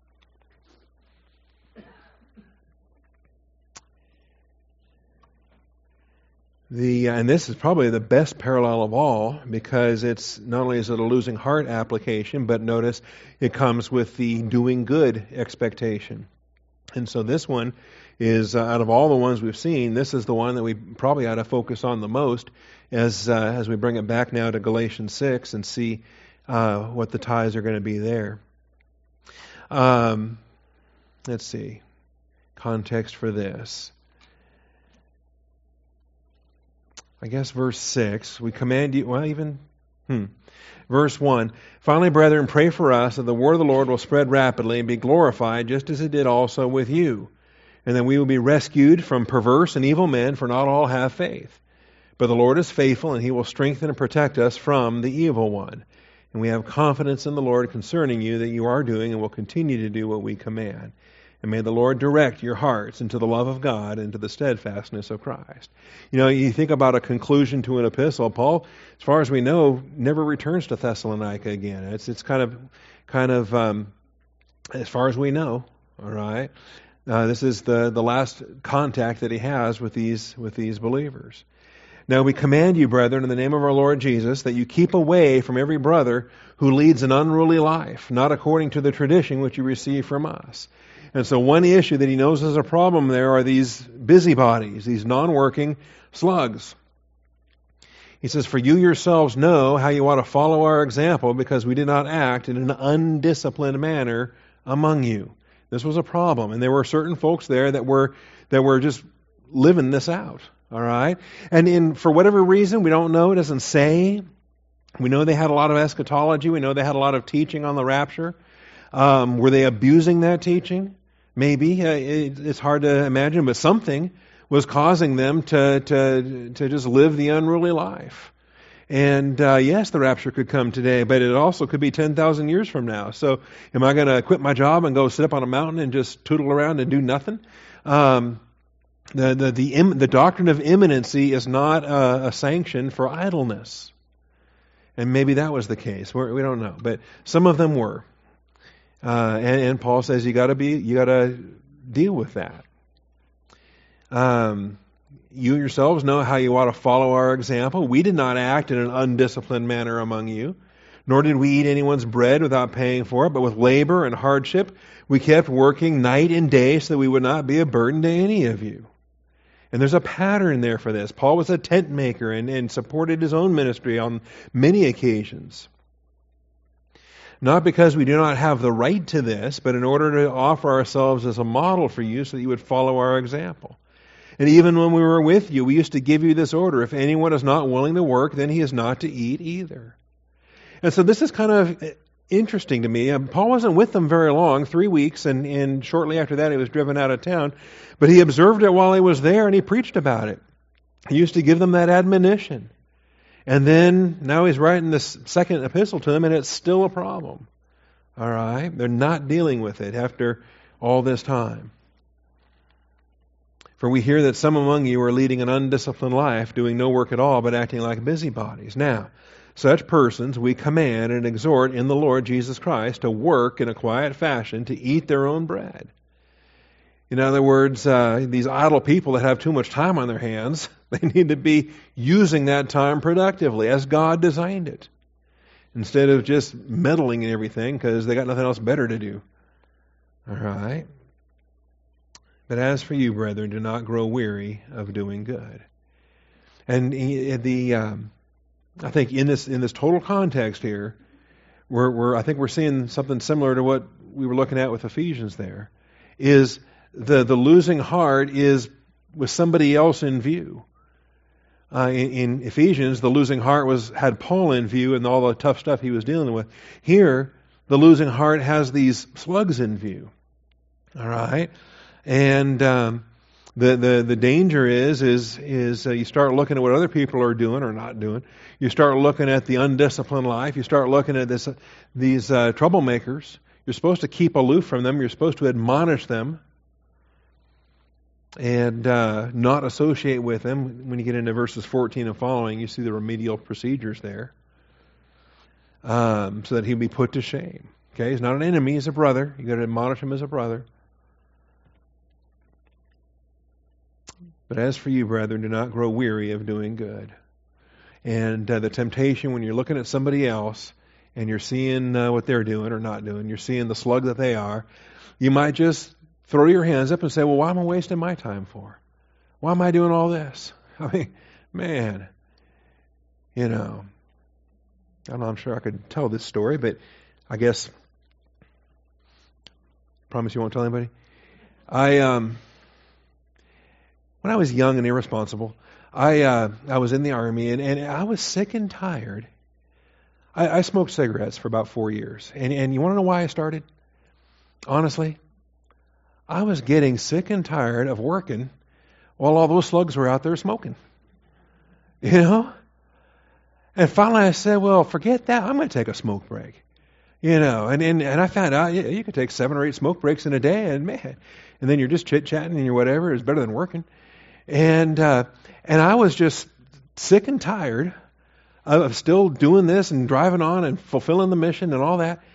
The, and this is probably the best parallel of all, because it's not only is it a losing heart application, but notice it comes with the doing good expectation. And so this one is, uh, out of all the ones we've seen, this is the one that we probably ought to focus on the most as uh, as we bring it back now to Galatians six and see uh, what the ties are going to be there. Um, let's see. Context for this. I guess verse six, we command you, well, even, hmm. Verse one, finally, brethren, pray for us that the word of the Lord will spread rapidly and be glorified, just as it did also with you. And that we will be rescued from perverse and evil men, for not all have faith. But the Lord is faithful, and He will strengthen and protect us from the evil one. And we have confidence in the Lord concerning you that you are doing and will continue to do what we command. And may the Lord direct your hearts into the love of God and to the steadfastness of Christ. You know, you think about a conclusion to an epistle. Paul, as far as we know, never returns to Thessalonica again. It's it's kind of, kind of, um, as far as we know. All right, uh, this is the the last contact that he has with these with these believers. Now we command you, brethren, in the name of our Lord Jesus, that you keep away from every brother who leads an unruly life, not according to the tradition which you receive from us. And so one issue that he knows is a problem there are these busybodies, these non-working slugs. He says, for you yourselves know how you ought to follow our example, because we did not act in an undisciplined manner among you. This was a problem, and there were certain folks there that were that were just living this out. All right? And in for whatever reason, we don't know, it doesn't say. We know they had a lot of eschatology. We know they had a lot of teaching on the rapture. Um, were they abusing that teaching? Maybe. Uh, it, it's hard to imagine, but something was causing them to to to just live the unruly life. And uh, yes, the rapture could come today, but it also could be ten thousand years from now. So am I going to quit my job and go sit up on a mountain and just tootle around and do nothing? Um, the, the, the, im, the doctrine of imminency is not a, a sanction for idleness. And maybe that was the case. We're, we don't know. But some of them were. Uh, and, and Paul says you got to be, you got to deal with that. Um, you yourselves know how you ought to follow our example. We did not act in an undisciplined manner among you, nor did we eat anyone's bread without paying for it, but with labor and hardship we kept working night and day so that we would not be a burden to any of you. And there's a pattern there for this. Paul was a tent maker and, and supported his own ministry on many occasions. Not because we do not have the right to this, but in order to offer ourselves as a model for you so that you would follow our example. And even when we were with you, we used to give you this order: if anyone is not willing to work, then he is not to eat either. And so this is kind of interesting to me. Paul wasn't with them very long, three weeks, and, and shortly after that he was driven out of town. But he observed it while he was there, and he preached about it. He used to give them that admonition. And then, now he's writing this second epistle to them, and it's still a problem. All right? They're not dealing with it after all this time. For we hear that some among you are leading an undisciplined life, doing no work at all, but acting like busybodies. Now, such persons we command and exhort in the Lord Jesus Christ to work in a quiet fashion, to eat their own bread. In other words, uh, these idle people that have too much time on their hands, they need to be using that time productively as God designed it, instead of just meddling in everything because they got nothing else better to do. All right? But as for you, brethren, do not grow weary of doing good. And the um, I think in this in this total context here, we're, we're I think we're seeing something similar to what we were looking at with Ephesians. There is the the losing heart is with somebody else in view. Uh, in, in Ephesians, the losing heart was had Paul in view and all the tough stuff he was dealing with. Here, the losing heart has these slugs in view. All right, and um, the the the danger is is is uh, you start looking at what other people are doing or not doing. You start looking at the undisciplined life. You start looking at this uh, these uh, troublemakers. You're supposed to keep aloof from them. You're supposed to admonish them and uh, not associate with them. When you get into verses fourteen and following, you see the remedial procedures there, um, so that he'll be put to shame. Okay, he's not an enemy; he's a brother. You got to admonish him as a brother. But as for you, brethren, do not grow weary of doing good. And uh, the temptation when you're looking at somebody else and you're seeing uh, what they're doing or not doing, you're seeing the slug that they are, you might just throw your hands up and say, well, why am I wasting my time for? Why am I doing all this? I mean, man, you know, I don't know, I'm sure I could tell this story, but I guess, promise you won't tell anybody? I, um, when I was young and irresponsible, I uh, I was in the Army, and, and I was sick and tired. I, I smoked cigarettes for about four years. And, and you want to know why I started? Honestly, I was getting sick and tired of working while all those slugs were out there smoking. You know? And finally I said, well, forget that. I'm going to take a smoke break. You know, and, and, and I found out you, you could take seven or eight smoke breaks in a day, and man, and then you're just chit-chatting and you're whatever. It's better than working. And uh, and I was just sick and tired of still doing this and driving on and fulfilling the mission and all that.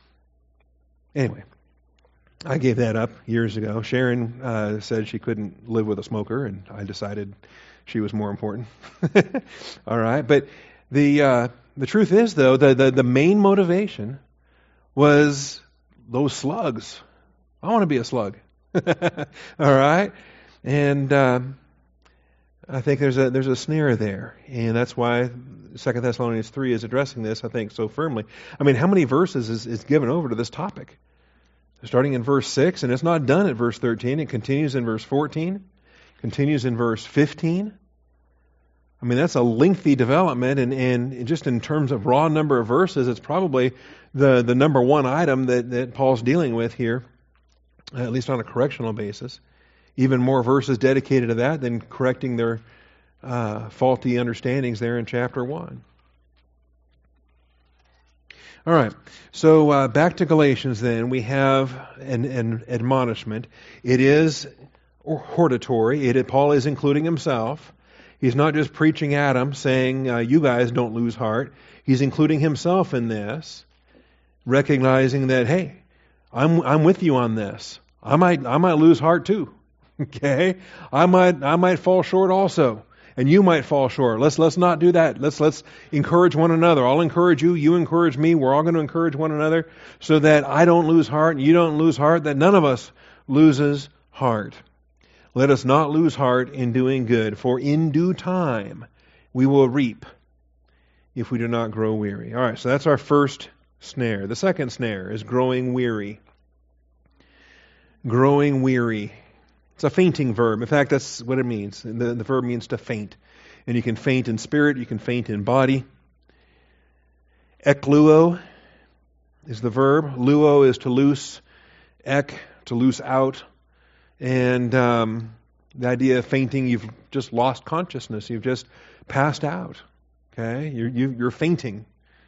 Anyway, I gave that up years ago. Sharon uh, said she couldn't live with a smoker, and I decided she was more important. All right, but the uh, the truth is, though, the, the the main motivation was those slugs. I want to be a slug. All right, and um, I think there's a there's a snare there, and that's why Second Thessalonians three is addressing this, I think, so firmly. I mean, how many verses is, is given over to this topic? Starting in verse six, and it's not done at verse thirteen. It continues in verse fourteen, continues in verse fifteen. I mean, that's a lengthy development, and, and just in terms of raw number of verses, it's probably the, the number one item that, that Paul's dealing with here, at least on a correctional basis. Even more verses dedicated to that than correcting their uh, faulty understandings there in chapter one. All right, so uh, back to Galatians then. We have an, an admonishment. It is hortatory. It, Paul is including himself. He's not just preaching at them, saying, uh, you guys don't lose heart. He's including himself in this, recognizing that, hey, I'm I'm with you on this. I might I might lose heart too. Okay? I might I might fall short also. And you might fall short. Let's let's not do that. Let's let's encourage one another. I'll encourage you, you encourage me. We're all going to encourage one another so that I don't lose heart and you don't lose heart, that none of us loses heart. Let us not lose heart in doing good, for in due time we will reap if we do not grow weary. All right, so that's our first snare. The second snare is growing weary. Growing weary. It's a fainting verb. In fact, that's what it means. The, the verb means to faint. And you can faint in spirit, you can faint in body. Ekluo is the verb. Luo is to loose. Ek, to loose out. And um, the idea of fainting, you've just lost consciousness. You've just passed out. Okay? You're, you, you're fainting.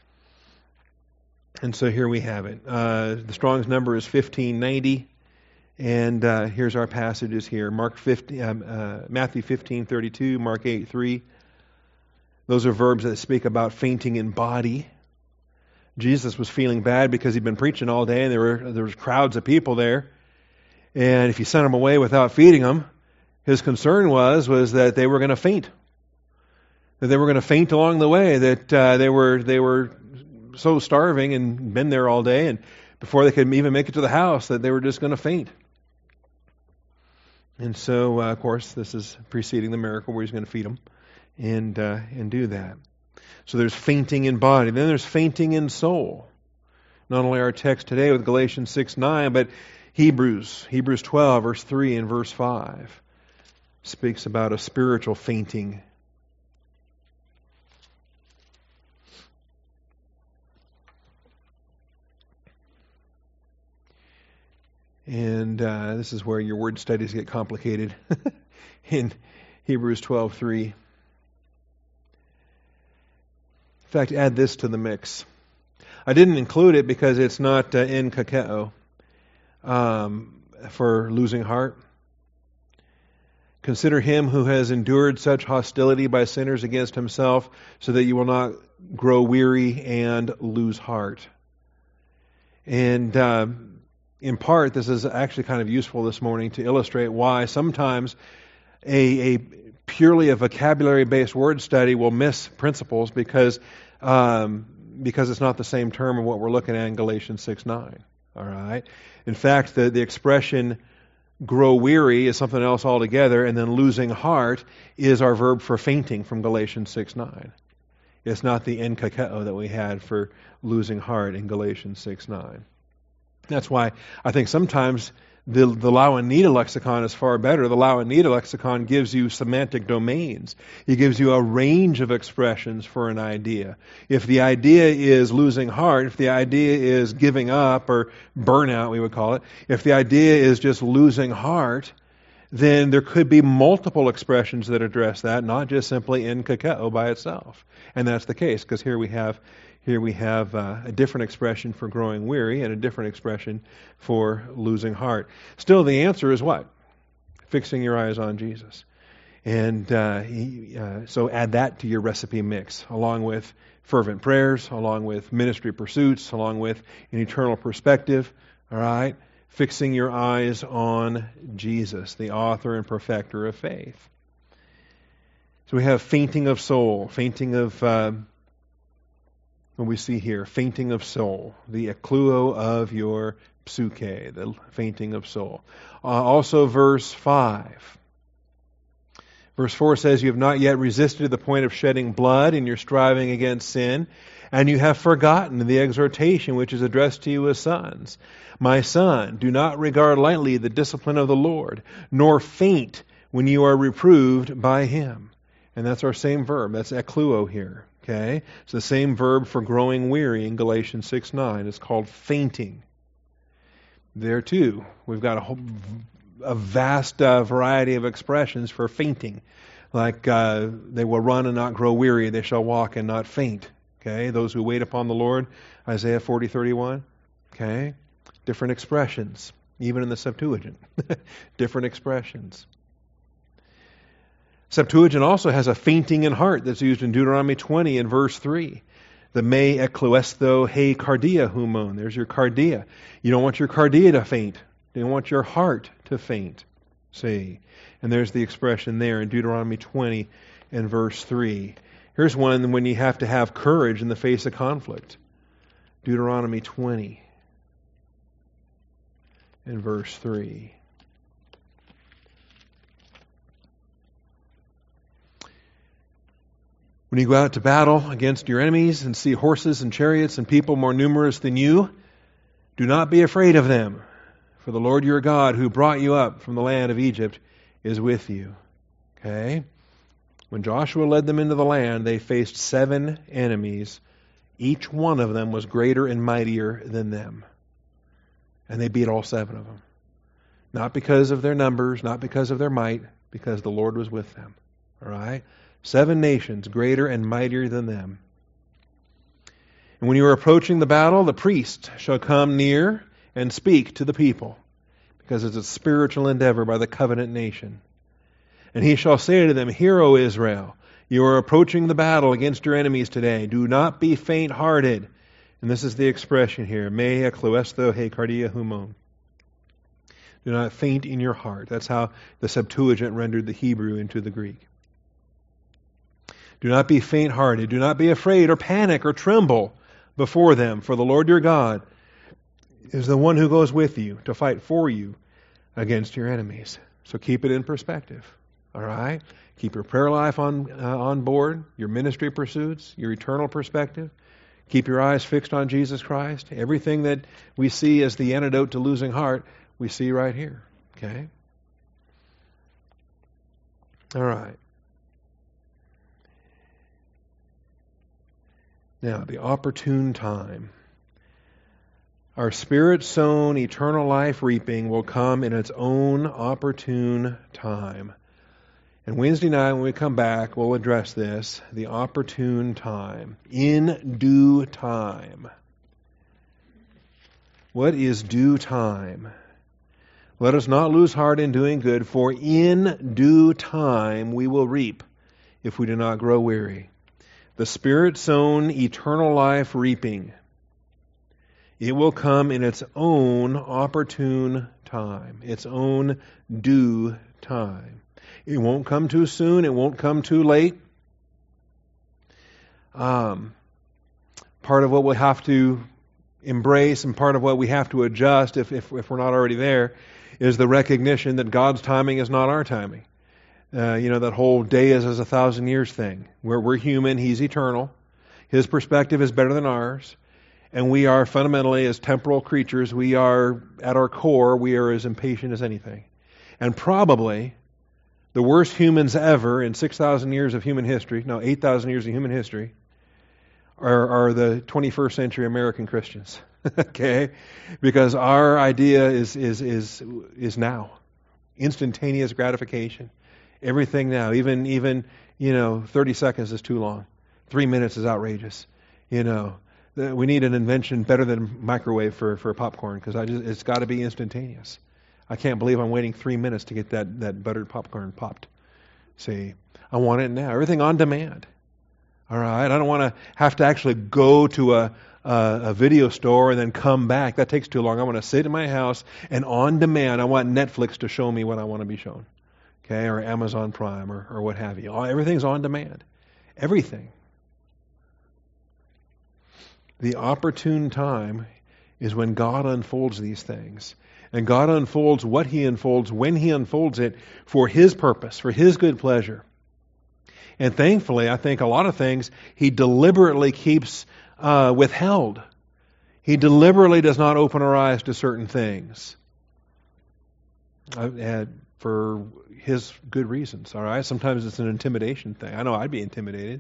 And so here we have it. Uh, the Strong's number is fifteen ninety. And uh, here's our passages here. Mark fifteen, um, uh, Matthew fifteen thirty-two, Mark eight three. Those are verbs that speak about fainting in body. Jesus was feeling bad because he'd been preaching all day and there were there was crowds of people there. And if you sent them away without feeding them, his concern was, was that they were going to faint. That they were going to faint along the way, that uh, they were they were so starving and been there all day, and before they could even make it to the house, that they were just going to faint. And so, uh, of course, this is preceding the miracle where he's going to feed them and uh, and do that. So there's fainting in body. Then there's fainting in soul. Not only our text today with Galatians six nine, but Hebrews, Hebrews twelve, verse three and verse five speaks about a spiritual fainting. And uh, this is where your word studies get complicated in Hebrews twelve three. In fact, add this to the mix. I didn't include it because it's not uh, in kakeo um, for losing heart. Consider him who has endured such hostility by sinners against himself, so that you will not grow weary and lose heart. And uh, in part, this is actually kind of useful this morning to illustrate why sometimes a, a purely a vocabulary-based word study will miss principles because um, because it's not the same term of what we're looking at in Galatians six nine. All right. In fact, the, the expression grow weary is something else altogether, and then losing heart is our verb for fainting from Galatians six nine. It's not the enkakeo that we had for losing heart in Galatians six nine. That's why I think sometimes the, the Louw-Nida lexicon is far better. The Louw-Nida lexicon gives you semantic domains. It gives you a range of expressions for an idea. If the idea is losing heart, if the idea is giving up or burnout, we would call it, if the idea is just losing heart, then there could be multiple expressions that address that, not just simply enkakeo by itself. And that's the case, because here we have Here we have uh, a different expression for growing weary and a different expression for losing heart. Still, the answer is what? Fixing your eyes on Jesus. And uh, he, uh, so add that to your recipe mix, along with fervent prayers, along with ministry pursuits, along with an eternal perspective. All right? Fixing your eyes on Jesus, the author and perfecter of faith. So we have fainting of soul, fainting of... Uh, What we see here, fainting of soul, the ekluo of your psuche, the fainting of soul. Uh, also verse five. Verse four says, you have not yet resisted to the point of shedding blood in your striving against sin, and you have forgotten the exhortation which is addressed to you as sons. My son, do not regard lightly the discipline of the Lord, nor faint when you are reproved by him. And that's our same verb. That's ekluo here. Okay, it's the same verb for growing weary in Galatians six nine. It's called fainting. There too, we've got a, whole, a vast uh, variety of expressions for fainting. Like, uh, they will run and not grow weary, they shall walk and not faint. Okay, those who wait upon the Lord, Isaiah forty thirty-one. Okay, different expressions, even in the Septuagint. Different expressions. Septuagint also has a fainting in heart that's used in Deuteronomy twenty and verse three. The me ekluesto he cardia humon. There's your cardia. You don't want your cardia to faint. You don't want your heart to faint. See? And there's the expression there in Deuteronomy twenty and verse three. Here's one when you have to have courage in the face of conflict. Deuteronomy twenty and verse three. When you go out to battle against your enemies and see horses and chariots and people more numerous than you, do not be afraid of them. For the Lord your God, who brought you up from the land of Egypt, is with you. Okay? When Joshua led them into the land, they faced seven enemies. Each one of them was greater and mightier than them. And they beat all seven of them. Not because of their numbers, not because of their might, because the Lord was with them. All right? Seven nations greater and mightier than them. And when you are approaching the battle, the priest shall come near and speak to the people, because it's a spiritual endeavor by the covenant nation. And he shall say to them, Hear, O Israel, you are approaching the battle against your enemies today. Do not be faint-hearted. And this is the expression here, me ekluesto he cardia humon. Do not faint in your heart. That's how the Septuagint rendered the Hebrew into the Greek. Do not be faint-hearted. Do not be afraid or panic or tremble before them, for the Lord your God is the one who goes with you to fight for you against your enemies. So keep it in perspective. All right? Keep your prayer life on uh, on board, your ministry pursuits, your eternal perspective. Keep your eyes fixed on Jesus Christ. Everything that we see as the antidote to losing heart, we see right here. Okay? All right. Now, the opportune time. Our spirit-sown eternal life reaping will come in its own opportune time. And Wednesday night when we come back, we'll address this, the opportune time. In due time. What is due time? Let us not lose heart in doing good, for in due time we will reap if we do not grow weary. The Spirit-sown eternal life reaping. It will come in its own opportune time, its own due time. It won't come too soon. It won't come too late. Um, part of what we'll have to embrace and part of what we have to adjust, if, if, if we're not already there, is the recognition that God's timing is not our timing. Uh, you know, that whole day is as a thousand years thing. Where we're human, He's eternal. His perspective is better than ours. And we are fundamentally, as temporal creatures, we are, at our core, we are as impatient as anything. And probably the worst humans ever in six thousand years of human history, no, eight thousand years of human history, are, are the twenty-first century American Christians. Okay? Because our idea is, is, is, is now. Instantaneous gratification. Everything now. Even, even, you know, thirty seconds is too long. Three minutes is outrageous. You know. We need an invention better than microwave for, for popcorn, because I just, it's got to be instantaneous. I can't believe I'm waiting three minutes to get that, that buttered popcorn popped. See, I want it now. Everything on demand. All right? I don't want to have to actually go to a, a, a video store and then come back. That takes too long. I want to sit in my house and on demand, I want Netflix to show me what I want to be shown. Okay? Or Amazon Prime or, or what have you. Everything's on demand. Everything. The opportune time is when God unfolds these things. And God unfolds what He unfolds, when He unfolds it, for His purpose, for His good pleasure. And thankfully, I think a lot of things He deliberately keeps uh, withheld. He deliberately does not open our eyes to certain things. Uh, for His good reasons, all right? Sometimes it's an intimidation thing. I know I'd be intimidated.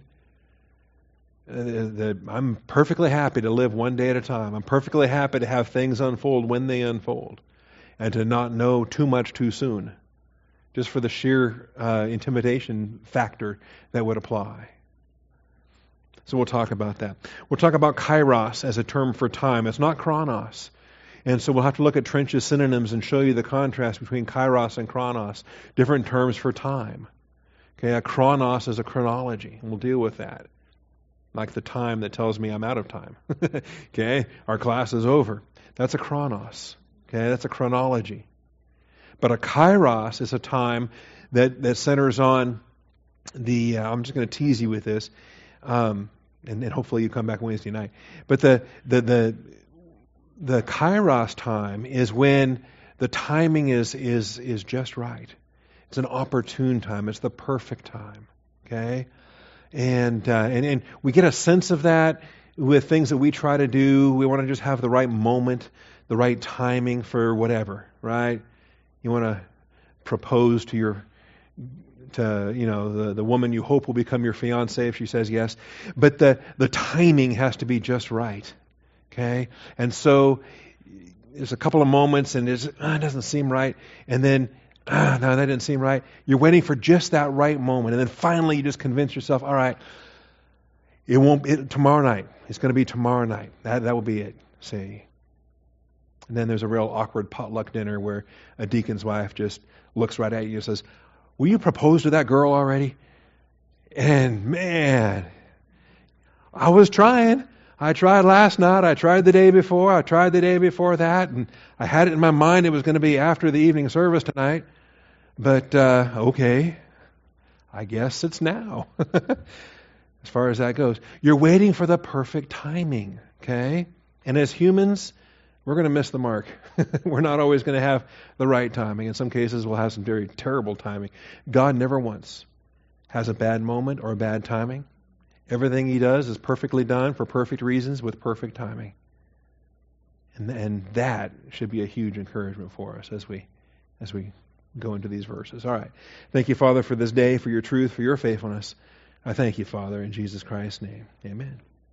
That I'm perfectly happy to live one day at a time. I'm perfectly happy to have things unfold when they unfold, and to not know too much too soon, just for the sheer uh, intimidation factor that would apply. So we'll talk about that. We'll talk about kairos as a term for time. It's not chronos. And so we'll have to look at Trench's synonyms and show you the contrast between kairos and chronos, different terms for time. Okay, a chronos is a chronology, and we'll deal with that. Like the time that tells me I'm out of time. Okay? Our class is over. That's a chronos. Okay? That's a chronology. But a kairos is a time that, that centers on the, uh, I'm just going to tease you with this, um, and then hopefully you come back Wednesday night. But the, the, the, the kairos time is when the timing is, is, is just right. It's an opportune time. It's the perfect time. Okay? And, uh, and and we get a sense of that with things that we try to do. We want to just have the right moment, the right timing for whatever, right? You want to propose to your, to you know, the, the woman you hope will become your fiancée if she says yes. But the, the timing has to be just right, okay? And so there's a couple of moments and it's, oh, it doesn't seem right. And then, ah, no, that didn't seem right. You're waiting for just that right moment. And then finally you just convince yourself, all right, it won't it, tomorrow night. It's going to be tomorrow night. That that will be it. See? And then there's a real awkward potluck dinner where a deacon's wife just looks right at you and says, will you propose to that girl already? And man, I was trying. I tried last night, I tried the day before, I tried the day before that, and I had it in my mind it was going to be after the evening service tonight. But, uh, okay, I guess it's now, as far as that goes. You're waiting for the perfect timing, okay? And as humans, we're going to miss the mark. We're not always going to have the right timing. In some cases, we'll have some very terrible timing. God never once has a bad moment or a bad timing. Everything He does is perfectly done for perfect reasons with perfect timing. And, and that should be a huge encouragement for us as we as we go into these verses. All right. Thank you, Father, for this day, for your truth, for your faithfulness. I thank you, Father, in Jesus Christ's name. Amen.